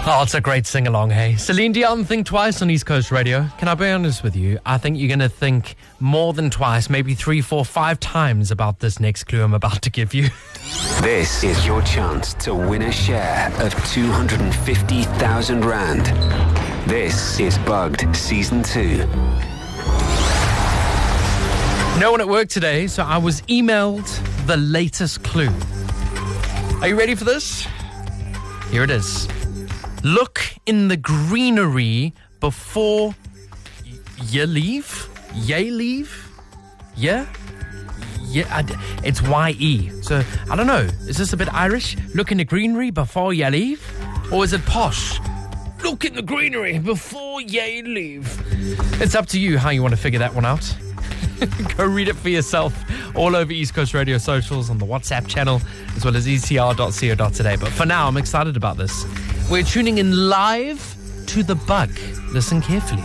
Oh, it's a great sing-along, hey. Celine Dion, Think Twice on East Coast Radio. Can I be honest with you? I think you're going to think more than twice, maybe 3, 4, 5 times about this next clue I'm about to give you. This is your chance to win a share of 250,000 Rand. This is Bugged Season 2. No one at work today, so I was emailed the latest clue. Are you ready for this? Here it is. Look in the greenery before you leave. Ye leave? Yeah? Yeah, it's Y-E. So, I don't know. Is this a bit Irish? Look in the greenery before you leave? Or is it posh? Look in the greenery before you leave. It's up to you how you want to figure that one out. Go read it for yourself all over East Coast Radio socials, on the WhatsApp channel, as well as ecr.co.today. But for now, I'm excited about this. We're tuning in live to the bug. Listen carefully.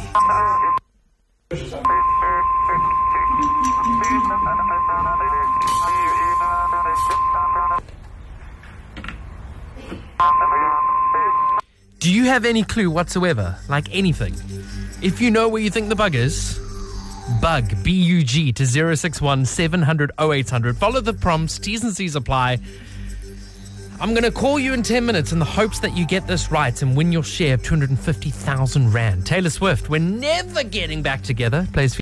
Do you have any clue whatsoever? Like anything? If you know where you think the bug is, bug, B-U-G, to 061 700 0800. Follow the prompts, T's and C's apply. I'm going to call you in 10 minutes in the hopes that you get this right and win your share of 250,000 Rand. Taylor Swift, We're Never Getting Back Together, plays for